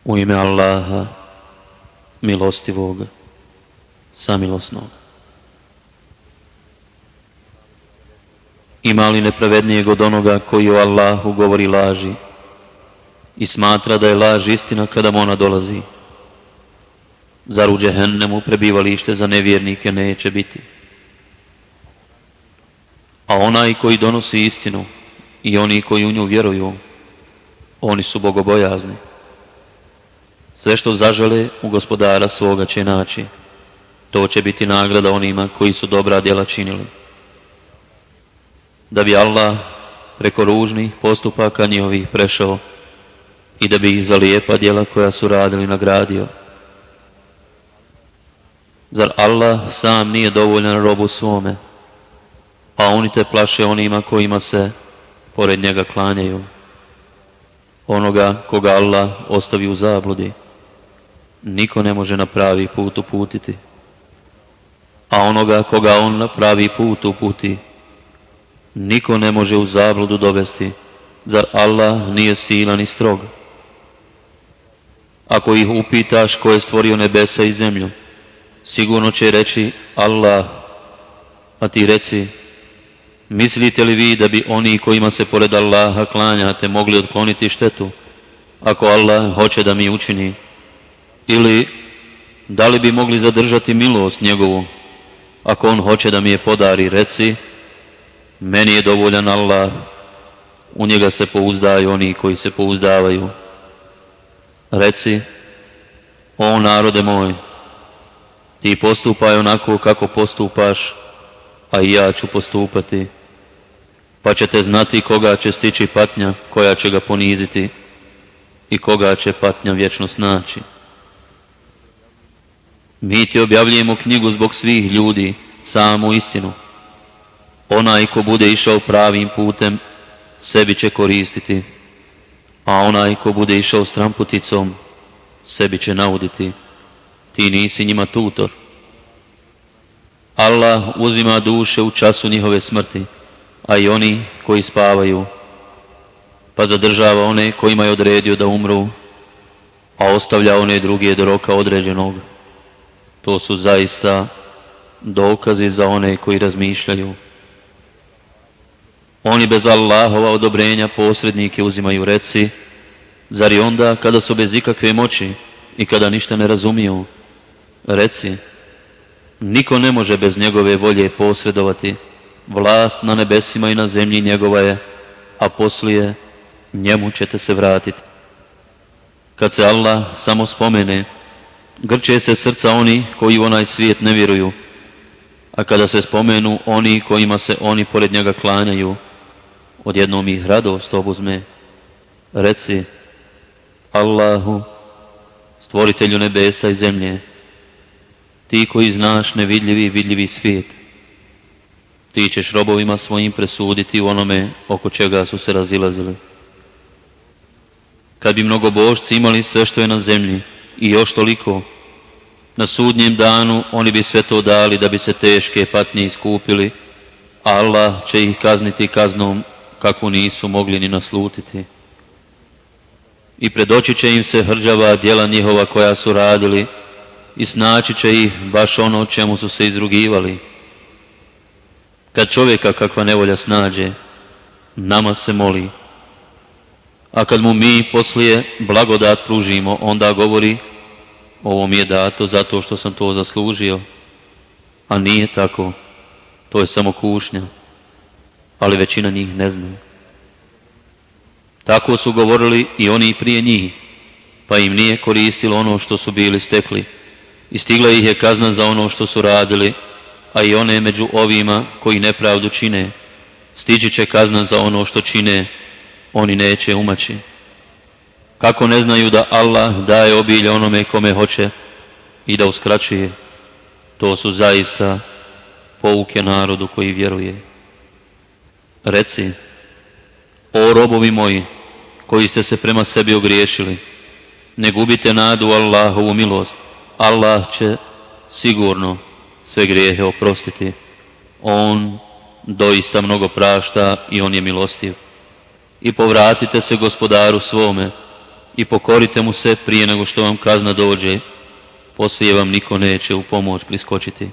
U ime Allaha, milostivog, samilosnog. Ima li nepravednijeg od onoga koji o Allahu govori laži i smatra da je laž istina kada mu ona dolazi? Zar u džehennemu prebivalište za nevjernike neće biti? A onaj koji donosi istinu i oni koji u nju vjeruju, oni su bogobojazni. Sve što zažele u gospodara svoga će naći. To će biti nagrada onima koji su dobra djela činili. Da bi Allah preko ružnih postupaka njihovih prešao i da bi ih za lijepa djela koja su radili nagradio. Zar Allah sam nije dovoljan robu svome, a oni te plaše onima kojima se pored njega klanjaju? Onoga koga Allah ostavi u zabludi, niko ne može na pravi put uputiti, a onoga koga on na pravi put uputi, niko ne može u zabludu dovesti. Zar Allah nije silan i strog? Ako ih upitaš ko je stvorio nebesa i zemlju, sigurno će reći Allah, a ti reci, mislite li vi da bi oni kojima se pored Allaha klanjate mogli otkloniti štetu, ako Allah hoće da mi učini? Ili da li bi mogli zadržati milost njegovu, ako on hoće da mi je podari? Reci, meni je dovoljan Allah, u njega se pouzdaju oni koji se pouzdavaju. Reci, o narode moj, ti postupaj onako kako postupaš, a i ja ću postupati, pa ćete znati koga će stići patnja koja će ga poniziti i koga će patnja vječno snaći. Mi ti objavljujemo knjigu zbog svih ljudi, samu istinu. Onaj ko bude išao pravim putem, sebi će koristiti, a onaj ko bude išao stramputicom, sebi će nauditi. Ti nisi njima tutor. Allah uzima duše u času njihove smrti, a i oni koji spavaju, pa zadržava one kojima je odredio da umru, a ostavlja one druge do roka određenog. To su zaista dokazi za one koji razmišljaju. Oni bez Allahova odobrenja posrednike uzimaju. Reci, zar i onda kada su bez ikakve moći i kada ništa ne razumiju? Reci, niko ne može bez njegove volje posredovati. Vlast na nebesima i na zemlji njegova je, a poslije njemu ćete se vratiti. Kad se Allah samo spomene, grče se srca oni koji u onaj svijet ne vjeruju, a kada se spomenu oni kojima se oni pored njega klanjaju, odjednom ih radost obuzme. Reci, Allahu, stvoritelju nebesa i zemlje, ti koji znaš nevidljivi i vidljivi svijet, ti ćeš robovima svojim presuditi u onome oko čega su se razilazili. Kad bi mnogobožci imali sve što je na zemlji i još toliko, na sudnjem danu oni bi sve to dali da bi se teške patnje iskupili, a Allah će ih kazniti kaznom kakvu nisu mogli ni naslutiti. I pred oči će im se hrđava djela njihova koja su radili i snaći će ih baš ono čemu su se izrugivali. Kad čovjeka kakva nevolja snađe, nama se moli, a kad mu mi poslije blagodat pružimo, onda govori, ovo mi je dato zato što sam to zaslužio, a nije tako, to je samo kušnja, ali većina njih ne zna. Tako su govorili i oni prije njih, pa im nije koristilo ono što su bili stekli, i stigla ih je kazna za ono što su radili, a i one među ovima koji nepravdu čine, stići će kazna za ono što čine, oni neće umaći. Kako ne znaju da Allah daje obilje onome kome hoće i da uskraćuje? To su zaista pouke narodu koji vjeruje. Reci, o robovi moji, koji ste se prema sebi ogriješili, ne gubite nadu u Allahovu milost. Allah će sigurno sve grijehe oprostiti. On doista mnogo prašta i on je milostiv. I povratite se gospodaru svome, i pokorite mu se prije nego što vam kazna dođe, poslije vam niko neće u pomoć priskočiti.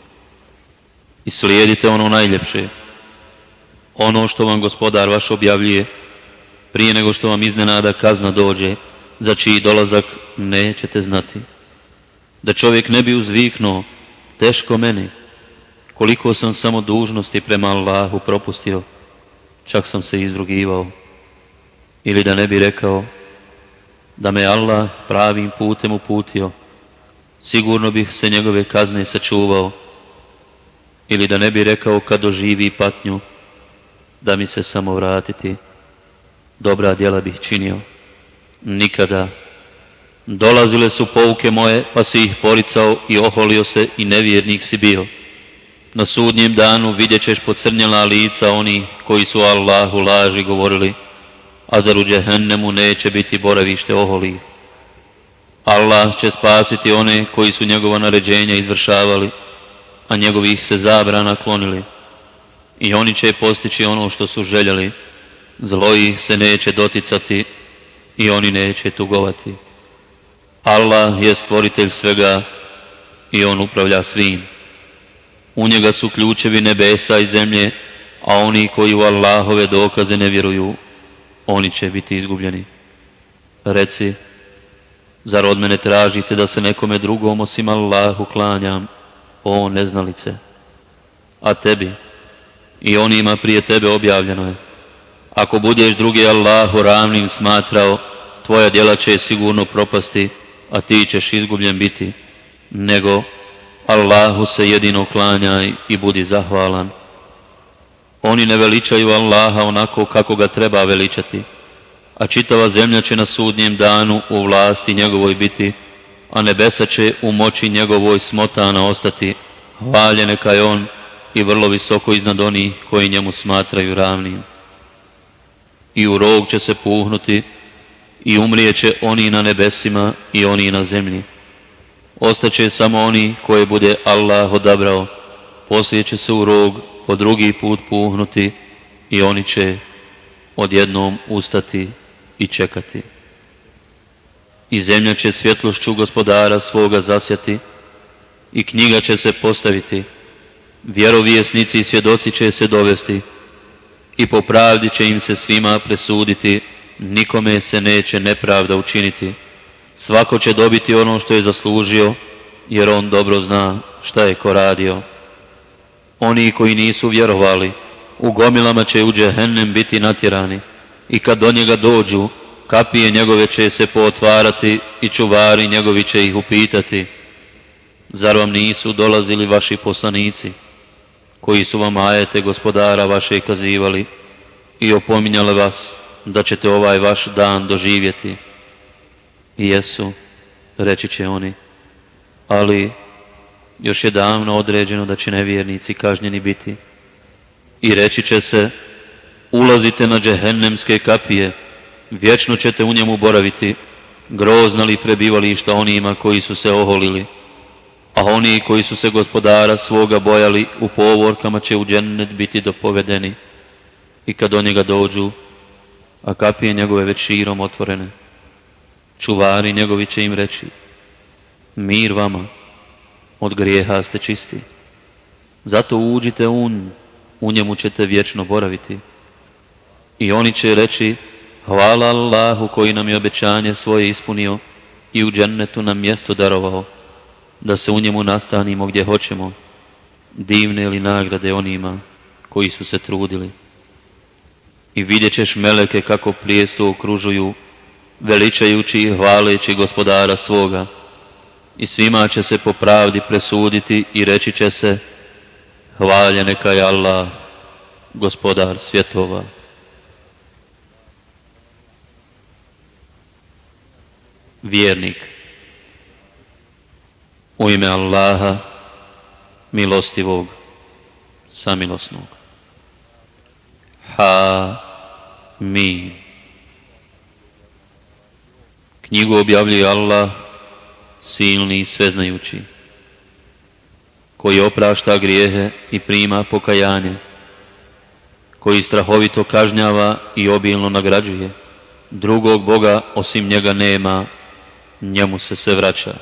I slijedite ono najljepše, ono što vam Gospodar vaš objavljuje, prije nego što vam iznenada kazna dođe, za čiji dolazak nećete znati. Da čovjek ne bi uzviknuo, teško meni, koliko sam samo dužnosti prema Allahu propustio, čak sam se izrugivao. Ili da ne bi rekao, da me Allah pravim putem uputio, sigurno bih se njegove kazne sačuvao. Ili da ne bi rekao kad doživi patnju, da mi se samo vratiti, dobra djela bih činio. Nikada. Dolazile su pouke moje, pa si ih poricao i oholio se i nevjernik si bio. Na sudnjem danu vidjet ćeš pocrnjela lica oni koji su Allahu laži govorili, a zar u džehennemu neće biti boravište oholih. Allah će spasiti one koji su njegova naređenja izvršavali, a njegovih se zabrana klonili. I oni će postići ono što su željeli, zlo ih se neće doticati i oni neće tugovati. Allah je stvoritelj svega i on upravlja svim. U njega su ključevi nebesa i zemlje, a oni koji u Allahove dokaze ne vjeruju, oni će biti izgubljeni. Reci, zar od mene tražite da se nekome drugom osim Allahu klanjam, o neznalice? A tebi i onima prije tebe objavljeno je, ako budeš drugi Allahu ravnim smatrao, tvoja djela će sigurno propasti, a ti ćeš izgubljen biti. Nego Allahu se jedino klanjaj i budi zahvalan. Oni ne veličaju Allaha onako kako ga treba veličati, a čitava zemlja će na sudnjem danu u vlasti njegovoj biti, a nebesa će u moći njegovoj smotana ostati. Hvaljen neka je on i vrlo visoko iznad onih koji njemu smatraju ravnim. I u rog će se puhnuti i umrijeće oni na nebesima i oni na zemlji. Ostaće samo oni koje bude Allah odabrao, poslije će se u rog po drugi put puhnuti i oni će odjednom ustati i čekati. I zemlja će svjetlošću Gospodara svoga zasjati i knjiga će se postaviti, vjerovjesnici i svjedoci će se dovesti i po pravdi će im se svima presuditi, nikome se neće nepravda učiniti. Svako će dobiti ono što je zaslužio, jer on dobro zna šta je ko radio. Oni koji nisu vjerovali, u gomilama će u džehennem biti natjerani, i kad do njega dođu, kapije njegove će se pootvarati i čuvari njegovi će ih upitati, zar vam nisu dolazili vaši poslanici, koji su vam ajete Gospodara vaše kazivali i opominjali vas da ćete ovaj vaš dan doživjeti? I jesu, reći će oni, ali još je davno određeno da će nevjernici kažnjeni biti. I reći će se, ulazite na džehennemske kapije, vječno ćete u njemu boraviti, grozna li prebivališta onima koji su se oholili, a oni koji su se Gospodara svoga bojali u povorkama će u džennet biti dopovedeni. I kad do njega dođu, a kapije njegove već širom otvorene, čuvari njegovi će im reći, mir vama, od grijeha ste čisti, zato uđite u njemu ćete vječno boraviti. I oni će reći, hvala Allahu koji nam je obećanje svoje ispunio i u džennetu nam mjesto darovao, da se u njemu nastanimo gdje hoćemo, divne li nagrade onima koji su se trudili. I vidjet ćeš meleke kako prijestu okružuju, veličajući i hvaleći Gospodara svoga, i svima će se po pravdi presuditi i reći će se, hvaljen neka je Allah, Gospodar svjetova. Vjernik. U ime Allaha, milostivog, samilosnog. Ha-mim. Knjigu objavljuje Allah, silni i sveznajući, koji oprašta grijehe i prima pokajanje, koji strahovito kažnjava i obilno nagrađuje, drugog Boga osim njega nema, njemu se sve vraća.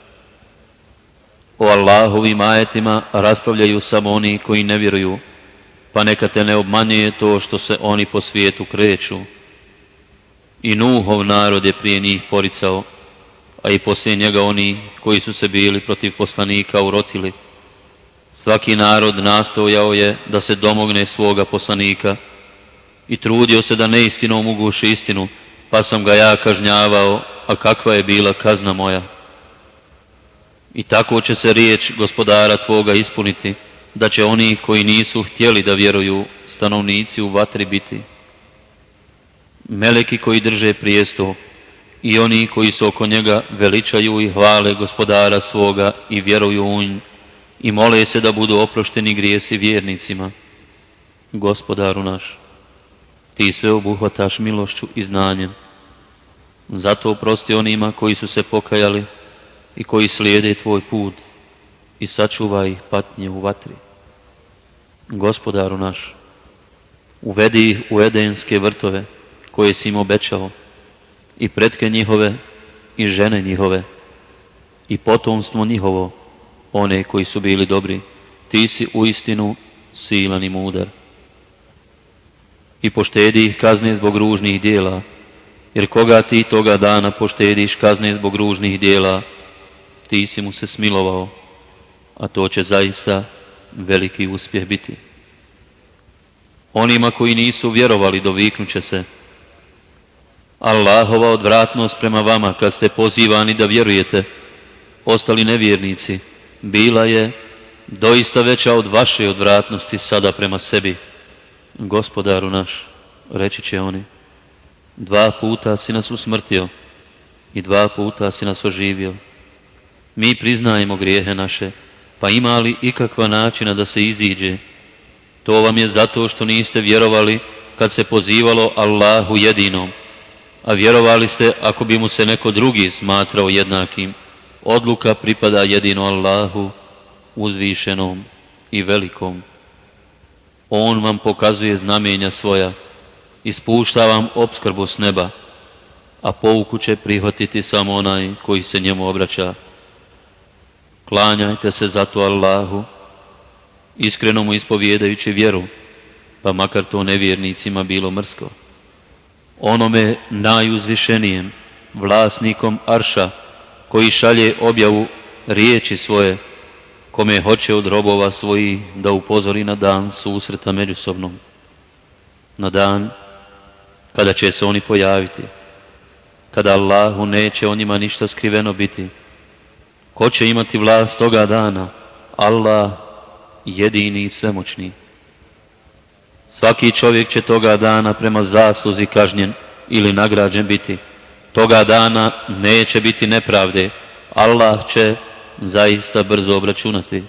O Allahovim ajetima raspravljaju samo oni koji ne vjeruju, pa neka te ne obmanjuje to što se oni po svijetu kreću. I Nuhov narod je prije njih poricao, a i poslije njega oni koji su se bili protiv poslanika urotili. Svaki narod nastojao je da se domogne svoga poslanika i trudio se da neistinom uguši istinu, pa sam ga ja kažnjavao, a kakva je bila kazna moja. I tako će se riječ gospodara tvoga ispuniti, da će oni koji nisu htjeli da vjeruju stanovnici u vatri biti. Meleki koji drže prijestol i oni koji su oko njega veličaju i hvale gospodara svoga i vjeruju u nj i mole se da budu oprošteni grijesi vjernicima. Gospodaru naš, ti sve obuhvataš milošću i znanjem. Zato oprosti onima koji su se pokajali i koji slijede tvoj put i sačuvaj ih patnje u vatri. Gospodaru naš, uvedi ih u edenske vrtove koje si im obećao, i pretke njihove i žene njihove i potomstvo njihovo, one koji su bili dobri. Ti si uistinu silan i mudar. I poštedi ih kazne zbog ružnih dijela, jer koga ti toga dana poštediš kazne zbog ružnih dijela, ti si mu se smilovao, a to će zaista veliki uspjeh biti. Onima koji nisu vjerovali doviknut će se: Allahova odvratnost prema vama kad ste pozivani da vjerujete, ostali nevjernici, bila je doista veća od vaše odvratnosti sada prema sebi. Gospodaru naš, reći će oni, 2 puta si nas usmrtio i 2 puta si nas oživio. Mi priznajemo grijehe naše, pa ima li ikakva načina da se iziđe? To vam je zato što niste vjerovali kad se pozivalo Allahu jedinom, a vjerovali ste ako bi mu se neko drugi smatrao jednakim. Odluka pripada jedino Allahu, uzvišenom i velikom. On vam pokazuje znamenja svoja i spušta vam opskrbu s neba, a pouku će prihvatiti samo onaj koji se njemu obraća. Klanjajte se zato Allahu, iskreno mu ispovjedajući vjeru, pa makar to nevjernicima bilo mrsko. Onome najuzvišenijem, vlasnikom arša, koji šalje objavu riječi svoje, kome hoće od robova svojih da upozori na dan susreta međusobnom, na dan kada će se oni pojaviti, kada Allahu neće o njima ništa skriveno biti. Ko će imati vlast toga dana? Allah, jedini i svemoćni. Svaki čovjek će toga dana prema zasluzi kažnjen ili nagrađen biti. Toga dana neće biti nepravde. Allah će zaista brzo obračunati.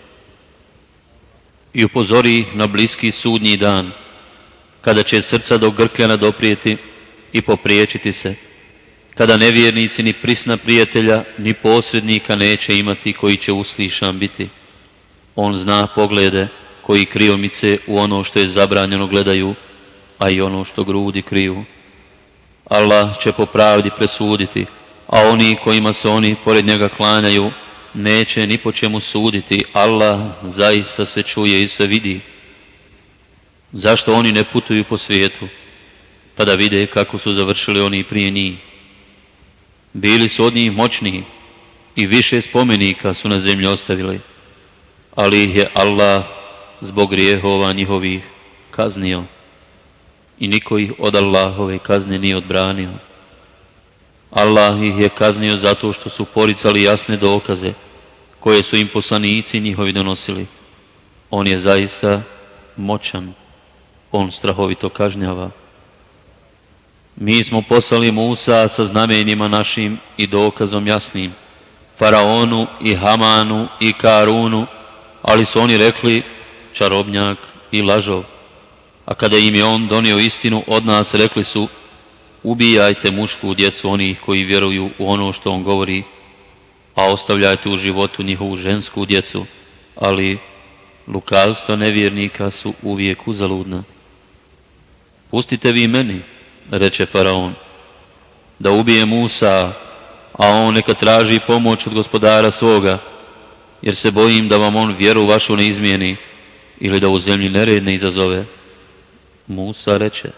I upozori ih na bliski sudnji dan, kada će srca do grkljana doprijeti i popriječiti se, kada nevjernici ni prisna prijatelja ni posrednika neće imati koji će uslišan biti. On zna poglede koji kriomice u ono što je zabranjeno gledaju, a i ono što grudi kriju. Allah će po pravdi presuditi, a oni kojima se oni pored njega klanjaju neće ni po čemu suditi. Allah zaista sve čuje i sve vidi. Zašto oni ne putuju po svijetu, pa da vide kako su završili oni prije njih? Bili su od njih moćniji i više spomenika su na zemlji ostavili, ali ih je Allah zbog grijehova njihovih kaznio i niko ih od Allahove kazne nije odbranio. Allah ih je kaznio zato što su poricali jasne dokaze koje su im poslanici njihovi donosili. On je zaista moćan, on strahovito kažnjava. Mi smo poslali Musa sa znamenjima našim i dokazom jasnim, Faraonu i Hamanu i Karunu, ali su oni rekli čarobnjak i lažov. A kada im je on donio istinu od nas, rekli su: ubijajte mušku djecu onih koji vjeruju u ono što on govori, a ostavljajte u životu njihovu žensku djecu, ali lukavstva nevjernika su uvijek uzaludna. Pustite vi meni, reče Faraon, da ubije Musa, a on neka traži pomoć od gospodara svoga, jer se bojim da vam on vjeru vašu ne izmijeni ili da u zemlji nered ne izazove. Musa reče: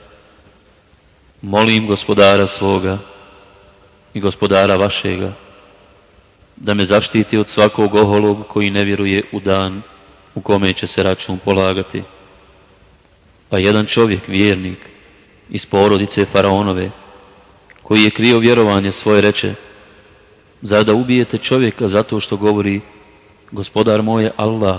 molim gospodara svoga i gospodara vašega da me zaštiti od svakog oholog koji ne vjeruje u dan u kome će se račun polagati. Pa jedan čovjek, vjernik, iz porodice Faraonove, koji je krio vjerovanje svoje, reče: zar da ubijete čovjeka zato što govori gospodar moj je Allah,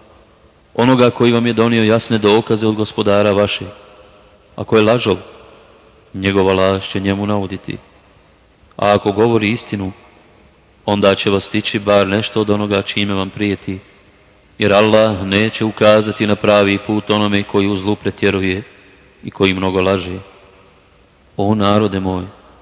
onoga koji vam je donio jasne dokaze od gospodara vašeg? Ako je lažov, njegova laž će njemu nauditi, a ako govori istinu, onda će vas stići bar nešto od onoga čime vam prijeti, jer Allah neće ukazati na pravi put onome koji u zlu pretjeruje i koji mnogo laže. O narode moj,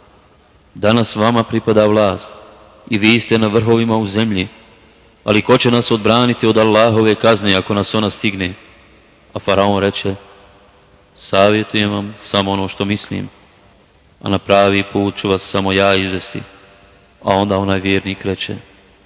danas vama pripada vlast i vi ste na vrhovima u zemlji, ali ko će nas odbraniti od Allahove kazne ako nas ona stigne? A Faraon reče: savjetujem vam samo ono što mislim, a na pravi put ću vas samo ja izvesti. A onda onaj vjernik reče: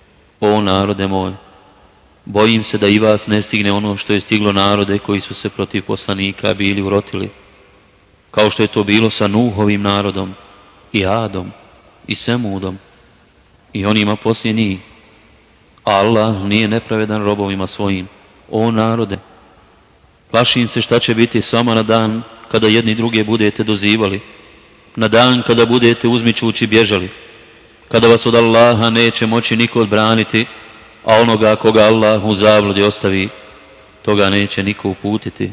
o narode moj, bojim se da i vas ne stigne ono što je stiglo narode koji su se protiv poslanika bili urotili, kao što je to bilo sa Nuhovim narodom i Adom i Semudom i onima poslije njih. Allah nije nepravedan robovima svojim. O narode, plašim se šta će biti s vama na dan kada jedni druge budete dozivali, na dan kada budete uzmičući bježali, kada vas od Allaha neće moći niko odbraniti, a onoga koga Allah u zabludi ostavi, toga neće niko uputiti.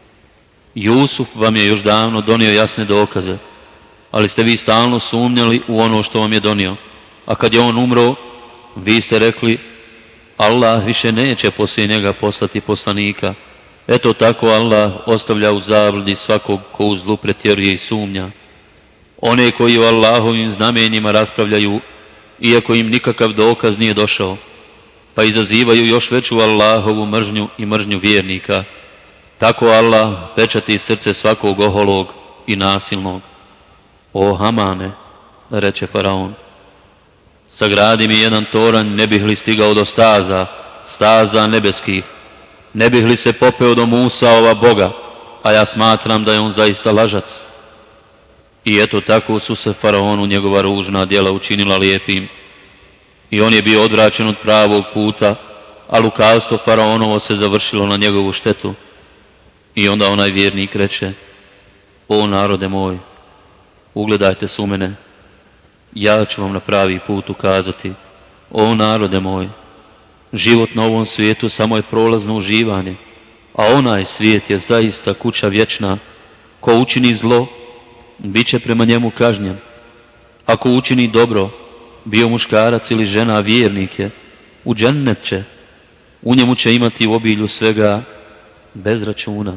Jusuf vam je još davno donio jasne dokaze, ali ste vi stalno sumnjali u ono što vam je donio, a kad je on umro, vi ste rekli: Allah više neće poslije njega poslati poslanika. Eto tako Allah ostavlja u zabludi svakog ko u zlu pretjeruje i sumnja. One koji o Allahovim znamenjima raspravljaju, iako im nikakav dokaz nije došao, pa izazivaju još veću Allahovu mržnju i mržnju vjernika. Tako Allah pečati srce svakog oholog i nasilnog. O Hamane, reče Faraon, sagradi mi jedan toranj, ne bih li stigao do staza nebeskih, ne bih li se popeo do Musaova Boga, a ja smatram da je on zaista lažac. I eto tako su se Faraonu njegova ružna djela učinila lijepim i on je bio odvraćen od pravog puta, a lukavstvo Faraonovo se završilo na njegovu štetu. I onda onaj vjernik reče: o narode moj, ugledajte se u mene, ja ću vam na pravi put ukazati. O narode moj, život na ovom svijetu samo je prolazno uživanje, a onaj svijet je zaista kuća vječna. Ko učini zlo, bit će prema njemu kažnjen. Ako učini dobro, bio muškarac ili žena, vjernik je, u džennet će, u njemu će imati u obilju svega bez računa.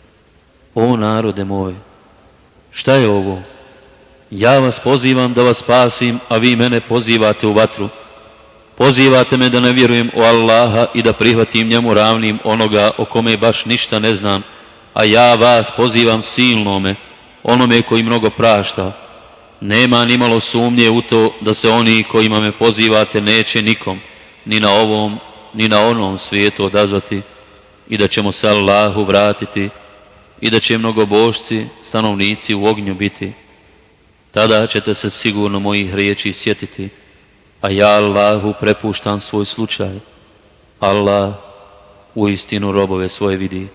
O narode moj, šta je ovo? Ja vas pozivam da vas spasim, a vi mene pozivate u vatru. Pozivate me da ne vjerujem u Allaha i da prihvatim njemu ravnim onoga o kome baš ništa ne znam, a ja vas pozivam silnome, onome koji mnogo prašta. Nema ni malo sumnje u to da se oni kojima me pozivate neće nikom, ni na ovom, ni na onom svijetu odazvati, i da ćemo se Allahu vratiti i da će mnogobožci, stanovnici u ognju biti. Tada ćete se sigurno mojih riječi sjetiti, a ja Allahu prepuštam svoj slučaj. Allah u istinu robove svoje vidi.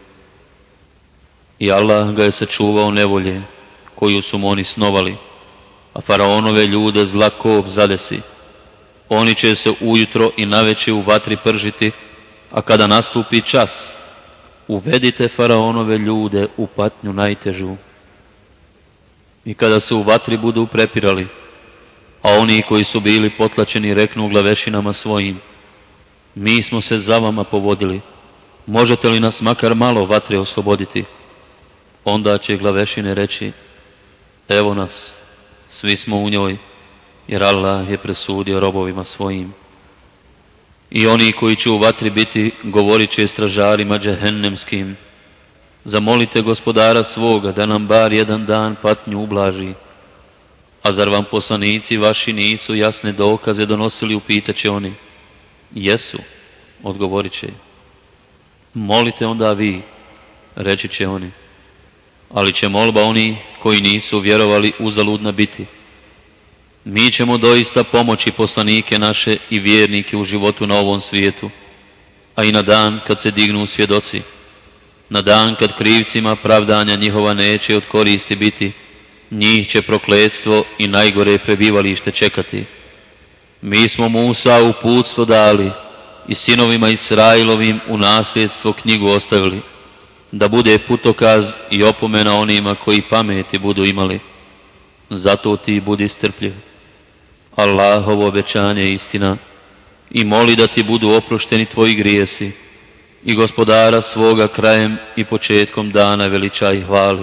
I Allah ga je sačuvao nevolje koju su mu oni snovali, a Faraonove ljude zla kop zadesi. Oni će se ujutro i navečer u vatri pržiti, a kada nastupi čas, uvedite Faraonove ljude u patnju najtežu. I kada se u vatri budu prepirali, a oni koji su bili potlačeni reknu glavešinama svojim: mi smo se za vama povodili, možete li nas makar malo vatre osloboditi? Onda će glavešine reći: evo nas, svi smo u njoj, jer Allah je presudio robovima svojim. I oni koji će u vatri biti govorit će stražarima džehennemskim: zamolite gospodara svoga da nam bar jedan dan patnju ublaži. A zar vam poslanici vaši nisu jasne dokaze donosili, upitaće oni. Jesu, odgovorit će. Molite onda vi, reći će oni. Ali će molba oni koji nisu vjerovali uzaludna biti. Mi ćemo doista pomoći poslanike naše i vjernike u životu na ovom svijetu, a i na dan kad se dignu svjedoci, na dan kad krivcima pravdanja njihova neće od koristi biti, njih će prokletstvo i najgore prebivalište čekati. Mi smo Musa uputstvo dali i sinovima Israilovim u nasljedstvo knjigu ostavili, da bude putokaz i opomena onima koji pameti budu imali. Zato ti budi strpljiv. Allahovo obećanje je istina i moli da ti budu oprošteni tvoji grijesi i Gospodara svoga krajem i početkom dana veličaj i hvali.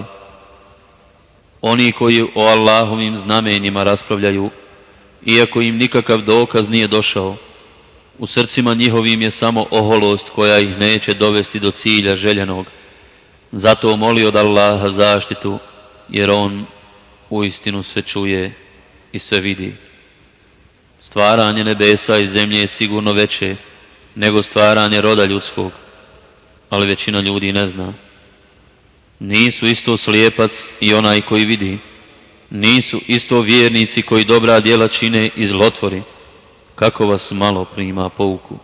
Oni koji o Allahovim znamenjima raspravljaju, iako im nikakav dokaz nije došao, u srcima njihovim je samo oholost koja ih neće dovesti do cilja željenog. Zato moli od Allaha zaštitu, jer On uistinu sve čuje i sve vidi. Stvaranje nebesa i zemlje je sigurno veće nego stvaranje roda ljudskog, ali većina ljudi ne zna. Nisu isto slijepac i onaj koji vidi, nisu isto vjernici koji dobra djela čine i zlotvori, kako vas malo prima pouku.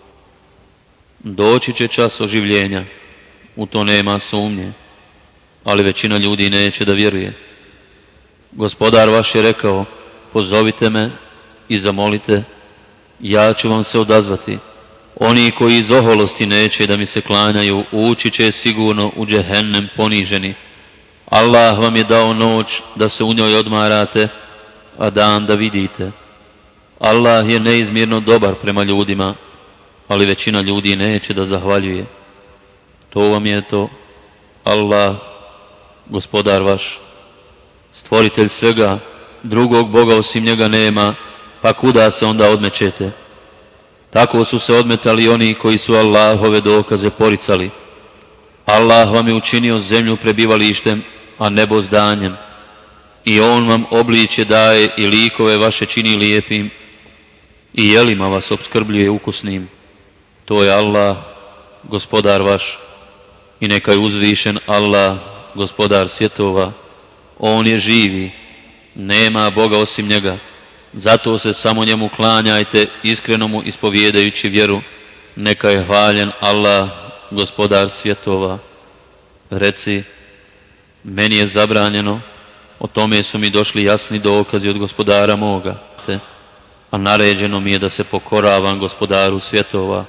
Doći će čas oživljenja, u to nema sumnje, ali većina ljudi neće da vjeruje. Gospodar vaš je rekao, pozovite me i zamolite, ja ću vam se odazvati. Oni koji iz oholosti neće da mi se klanjaju, ući će sigurno u džehennem poniženi. Allah vam je dao noć da se u njoj odmarate, a dan da vidite. Allah je neizmjerno dobar prema ljudima, ali većina ljudi neće da zahvaljuje. To vam je to, Allah, Gospodar vaš, stvoritelj svega, drugog Boga osim njega nema, pa kuda se onda odmećete? Tako su se odmetali oni koji su Allahove dokaze poricali. Allah vam je učinio zemlju prebivalištem, a nebo zdanjem. I On vam obličje daje i likove vaše čini lijepim i jelima vas opskrbljuje ukusnim. To je Allah, Gospodar vaš. I neka je uzvišen Allah, Gospodar svjetova. On je živi, nema Boga osim njega. Zato se samo njemu klanjajte, iskreno mu ispovjedajući vjeru. Neka je hvaljen Allah, Gospodar svjetova. Reci, meni je zabranjeno, o tome su mi došli jasni dokazi od Gospodara moga, a naređeno mi je da se pokoravam Gospodaru svjetova.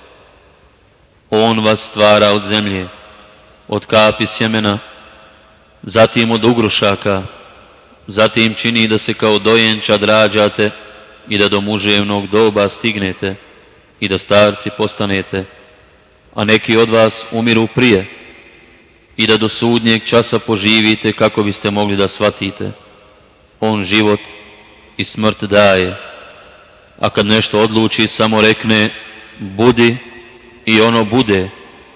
On vas stvara od zemlje, od kapi sjemena, zatim od ugrušaka, zatim čini da se kao dojenčad rađate i da do muževnog doba stignete i da starci postanete, a neki od vas umiru prije i da do sudnjeg časa poživite kako biste mogli da shvatite. On život i smrt daje, a kad nešto odluči samo rekne budi i ono bude.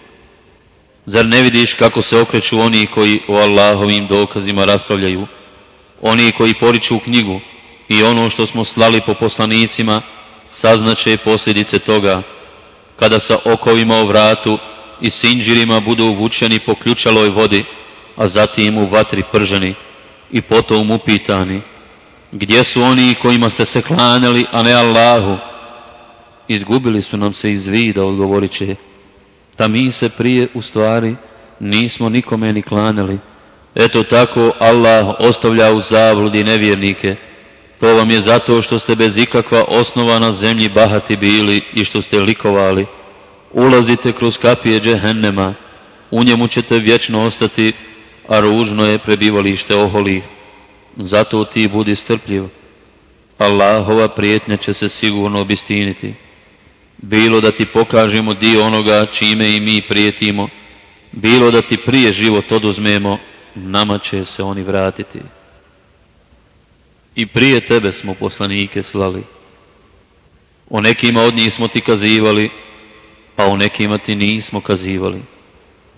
Zar ne vidiš kako se okreću oni koji o Allahovim dokazima raspravljaju, oni koji poriču knjigu i ono što smo slali po poslanicima, saznaće posljedice toga, kada sa okovima o vratu i sinđirima budu uvučeni po ključaloj vodi, a zatim u vatri prženi i potom upitani, gdje su oni kojima ste se klanjali, a ne Allahu? Izgubili su nam se iz vida, odgovorit će, da mi se prije u stvari nismo nikome ni klanjali. Eto tako Allah ostavlja u zabludi nevjernike. To vam je zato što ste bez ikakva osnova na zemlji bahati bili i što ste likovali. Ulazite kroz kapije džehennema, u njemu ćete vječno ostati, a ružno je prebivalište oholih. Zato ti budi strpljiv. Allahova prijetnja će se sigurno obistiniti. Bilo da ti pokažemo dio onoga čime i mi prijetimo, bilo da ti prije život oduzmemo, nama će se oni vratiti. I prije tebe smo poslanike slali. O nekima od njih smo ti kazivali, a o nekima ti nismo kazivali.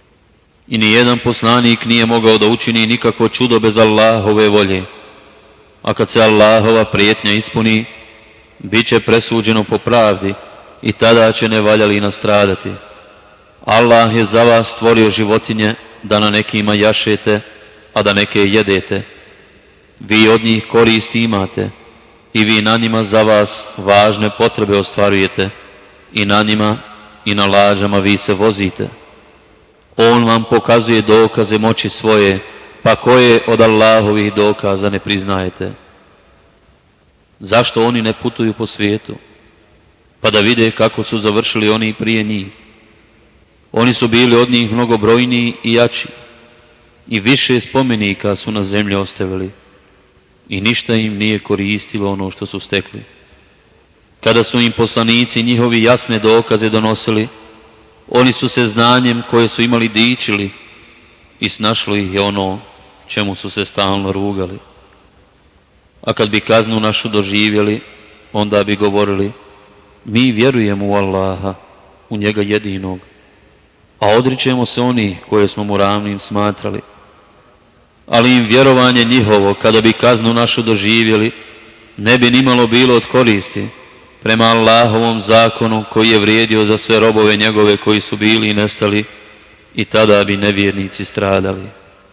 I nijedan poslanik nije mogao da učini nikakvo čudo bez Allahove volje. a kad se Allahova prijetnja ispuni, bit će presuđeno po pravdi i tada će nevaljali nastradati. Allah je za vas stvorio životinje da na nekima jašete, a da neke jedete. Vi od njih koristi imate i vi na njima za vas važne potrebe ostvarujete i na njima i na lađama vi se vozite. On vam pokazuje dokaze moći svoje, pa koje od Allahovih dokaza ne priznajete? Zašto oni ne putuju po svijetu, pa da vide kako su završili oni prije njih? Oni su bili od njih mnogobrojniji i jači, i više spomenika su na zemlji ostavili, i ništa im nije koristilo ono što su stekli. Kada su im poslanici njihovi jasne dokaze donosili, oni su se znanjem koje su imali dičili i snašlo ih je ono čemu su se stalno rugali. A kad bi kaznu našu doživjeli, onda bi govorili: mi vjerujemo u Allaha, u njega jedinog, a odričemo se onih koje smo mu ravnim smatrali. Ali im vjerovanje njihovo, kada bi kaznu našu doživjeli, ne bi nimalo bilo od koristi prema Allahovom zakonu koji je vrijedio za sve robove njegove koji su bili i nestali, i tada bi nevjernici stradali.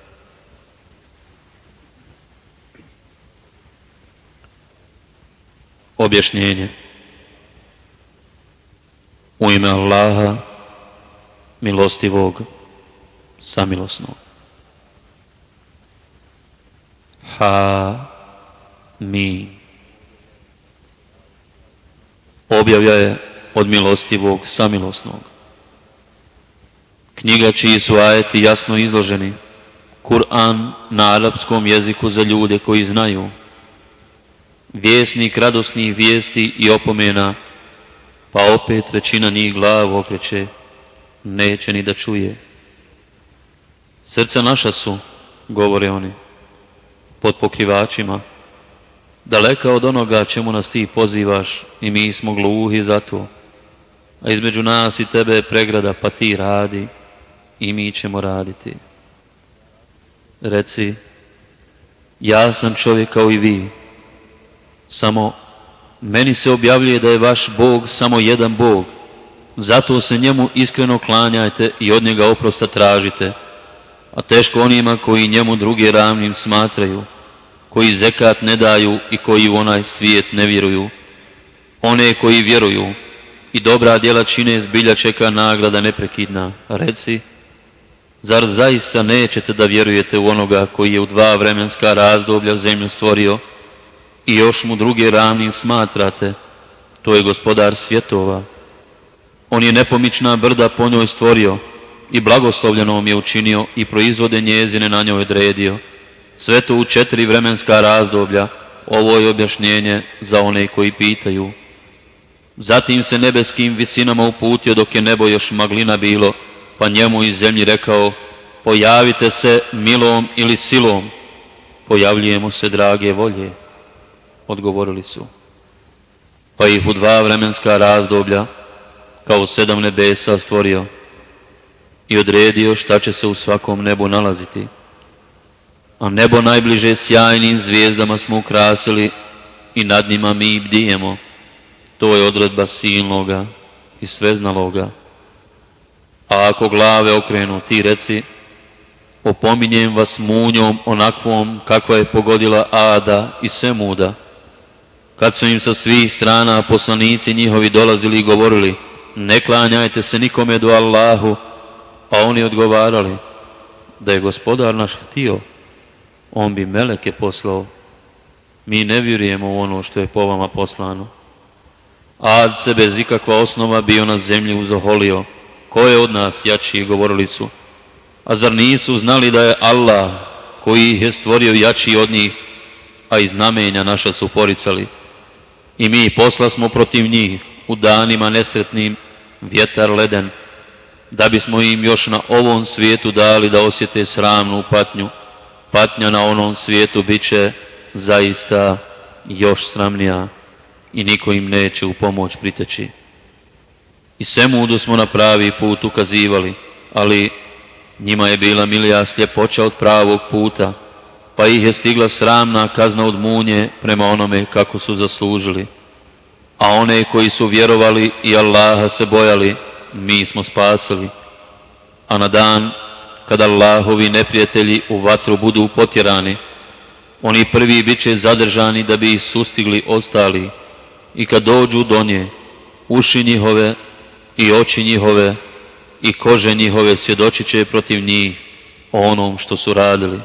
Objašnjenje. U ime Allaha, milostivog, samilosnog. Ha-mim. Objavlja je od milostivog, samilosnog. Knjiga čiji su ajeti jasno izloženi, Kur'an na arapskom jeziku za ljude koji znaju, vjesnik radosnih vijesti i opomena, pa opet većina njih glavu okreće, neće ni da čuje. Srca naša su, govore oni, pod pokrivačima, daleka od onoga čemu nas ti pozivaš, i mi smo gluhi za to, a između nas i tebe je pregrada, pa ti radi i mi ćemo raditi. Reci: ja sam čovjek kao i vi, samo meni se objavljuje da je vaš Bog samo jedan Bog, zato se njemu iskreno klanjajte i od njega oprosta tražite, a teško onima koji njemu druge ravnim smatraju, koji zekat ne daju i koji u onaj svijet ne vjeruju. One koji vjeruju i dobra djela čine, zbilja čeka nagrada neprekidna. Reci: zar zaista nećete da vjerujete u onoga koji je u 2 vremenska razdoblja zemlju stvorio i još mu druge ravnim smatrate? To je gospodar svjetova. On je nepomična brda po njoj stvorio i blagoslovljenom je učinio i proizvode njezine na njoj odredio. Sve to u 4 vremenska razdoblja. Ovo je objašnjenje za one koji pitaju. Zatim se nebeskim visinama uputio dok je nebo još maglina bilo, pa njemu iz zemlji rekao: pojavite se milom ili silom. Pojavljujemo se drage volje, odgovorili su. Pa ih u 2 vremenska razdoblja kao 7 nebesa stvorio i odredio šta će se u svakom nebu nalaziti. A nebo najbliže sjajnim zvijezdama smo ukrasili i nad njima mi bdijemo. To je odredba silnoga i sveznaloga. A ako glave okrenu, ti reci: opominjem vas munjom onakvom kakva je pogodila Ada i Semuda, kad su im sa svih strana poslanici njihovi dolazili i govorili: ne klanjajte se nikome do Allahu, a oni odgovarali: da je gospodar naš htio, on bi meleke poslao. Mi ne vjerujemo u ono što je po vama poslano. Ad se bez ikakva osnova bio na zemlji uzoholio. Ko je od nas jači, govorili su. A zar nisu znali da je Allah, koji ih je stvorio, jači od njih, a i znamenja naša su poricali. I mi posla smo protiv njih u danima nesretnim vjetar leden, da bismo im još na ovom svijetu dali da osjete sramnu patnju. Patnja na onom svijetu bit će zaista još sramnija i niko im neće u pomoć priteći. I Semudu smo na pravi put ukazivali, ali njima je bila milija sljepoća od pravog puta, pa ih je stigla sramna kazna od munje prema onome kako su zaslužili. A one koji su vjerovali i Allaha se bojali, mi smo spasili. A na dan kada Allahovi neprijatelji u vatru budu potjerani, oni prvi bit će zadržani da bi ih sustigli ostali, i kad dođu do nje, uši njihove i oči njihove i kože njihove svjedočit će protiv njih o onom što su radili.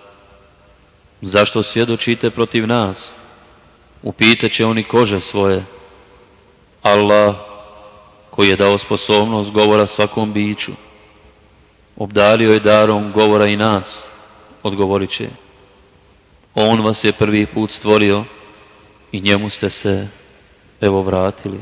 Zašto svjedočite protiv nas? Upitat će oni kože svoje. Allah, koji je dao sposobnost govora svakom biću, obdario je darom govora i nas, odgovorit će: On vas je prvi put stvorio i njemu ste se evo vratili.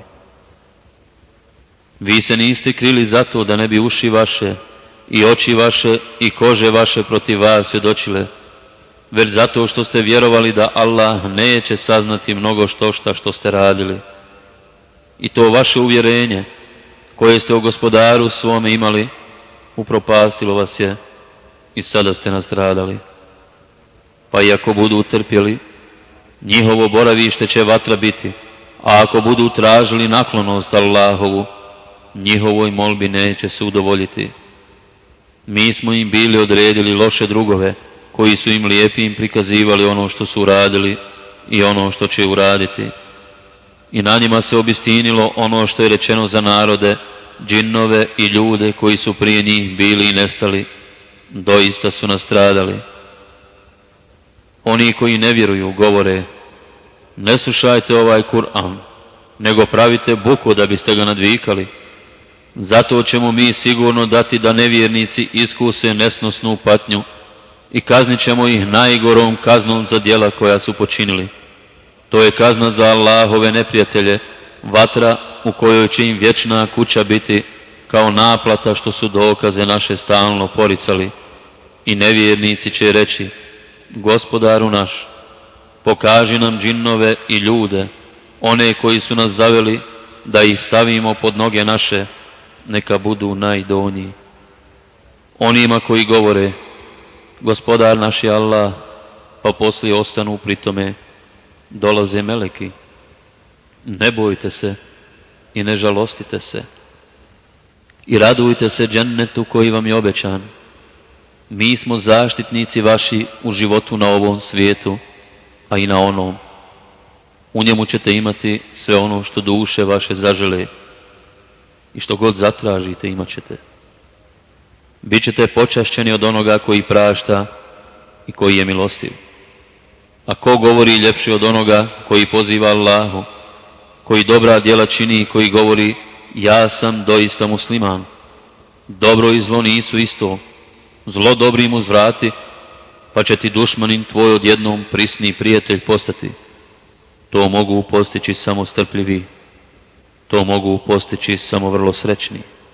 Vi se niste krili zato da ne bi uši vaše i oči vaše i kože vaše protiv vas svjedočile, već zato što ste vjerovali da Allah neće saznati mnogo što ste radili. I to vaše uvjerenje koje ste o Gospodaru svome imali, upropastilo vas je i sada ste nastradali. Pa i ako budu utrpjeli, njihovo boravište će vatra biti, a ako budu tražili naklonost Allahovu, njihovoj molbi neće se udovoljiti. Mi smo im bili odredili loše drugove, koji su im lijepim prikazivali ono što su uradili i ono što će uraditi. I na njima se obistinilo ono što je rečeno za narode, džinnove i ljude koji su prije njih bili i nestali, doista su nastradali. Oni koji ne vjeruju govore: ne slušajte ovaj Kur'an, nego pravite buku da biste ga nadvikali. Zato ćemo mi sigurno dati da nevjernici iskuse nesnosnu patnju i kaznit ćemo ih najgorom kaznom za djela koja su počinili. To je kazna za Allahove neprijatelje, vatra u kojoj će im vječna kuća biti, kao naplata što su dokaze naše stalno poricali. I nevjernici će reći: Gospodaru naš, pokaži nam džinnove i ljude, one koji su nas zaveli, da ih stavimo pod noge naše, neka budu najdonji. Onima koji govore: Gospodar naš je Allah, pa poslije ostanu pri tome, dolaze meleki. Ne bojte se i ne žalostite se i radujte se džennetu koji vam je obećan. Mi smo zaštitnici vaši u životu na ovom svijetu, a i na onom. U njemu ćete imati sve ono što duše vaše zažele i što god zatražite imat ćete. Bićete počašćeni od onoga koji prašta i koji je milostiv. A ko govori ljepše od onoga koji poziva Allahu, koji dobra djela čini i koji govori: ja sam doista musliman. Dobro i zlo nisu isto. Zlo dobrim uzvrati, pa će ti dušmanin tvoj odjednom prisni prijatelj postati. To mogu postići samo strpljivi. To mogu postići samo vrlo srećni.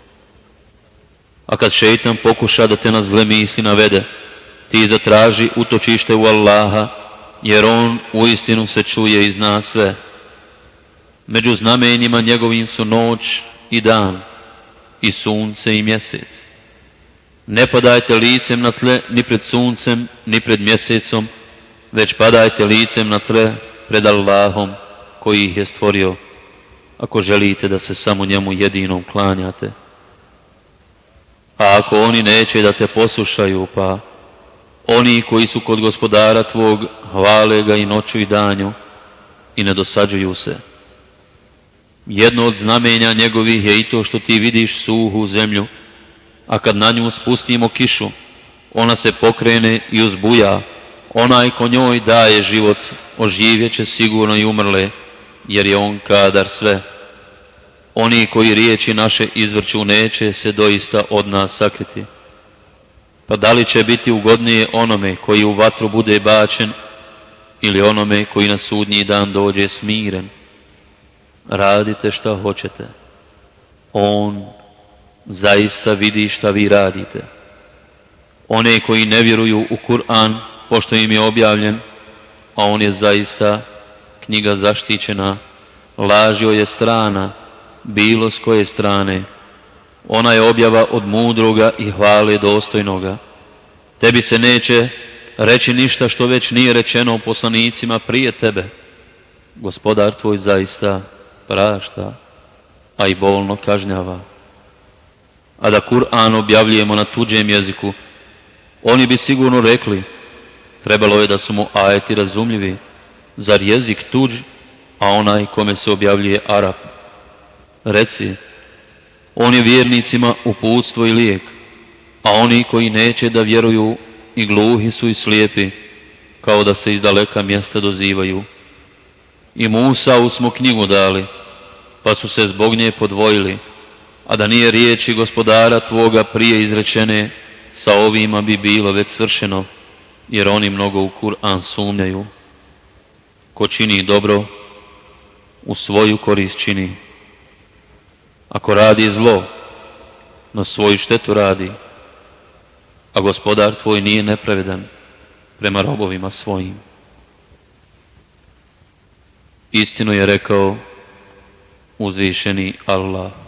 A kad šeitan pokuša da te na zle misli navede, ti zatraži utočište u Allaha, jer on uistinu se čuje i zna sve. Među znamenjima njegovim su noć i dan, i sunce i mjesec. Ne padajte licem na tle ni pred suncem, ni pred mjesecom, već padajte licem na tle pred Allahom koji ih je stvorio, ako želite da se samo njemu jedinom klanjate. A ako oni neće da te poslušaju, pa oni koji su kod Gospodara tvog hvale ga i noću i danju i ne dosađuju se. Jedno od znamenja njegovih je i to što ti vidiš suhu zemlju, a kad na nju spustimo kišu, ona se pokrene i uzbuja. Onaj ko njoj daje život, oživjet će sigurno i umrle, jer je on kadar sve. Oni koji riječi naše izvrću neće se doista od nas sakriti. Pa da li će biti ugodnije onome koji u vatru bude bačen ili onome koji na sudnji dan dođe smiren? Radite šta hoćete. On zaista vidi šta vi radite. One koji ne vjeruju u Kur'an, pošto im je objavljen, a on je zaista knjiga zaštićena, lažio je strana, bilo s koje strane. Ona je objava od mudroga i hvale dostojnoga. Tebi se neće reći ništa što već nije rečeno poslanicima prije tebe. Gospodar tvoj zaista prašta, a i bolno kažnjava. A da Kur'an objavljujemo na tuđem jeziku, oni bi sigurno rekli, trebalo je da su mu ajeti razumljivi, zar jezik tuđ, a onaj kome se objavljuje Arap. Reci, on je vjernicima uputstvo i lijek, a oni koji neće da vjeruju i gluhi su i slijepi, kao da se iz daleka mjesta dozivaju. I Musavu smo knjigu dali, pa su se zbog nje podvojili, a da nije riječi gospodara tvoga prije izrečene, sa ovima bi bilo već svršeno, jer oni mnogo u Kur'an sumnjaju. Ko čini dobro, u svoju korist čini. Ako radi zlo, na svoju štetu radi, a gospodar tvoj nije nepravedan prema robovima svojim. Istinu je rekao uzvišeni Allah.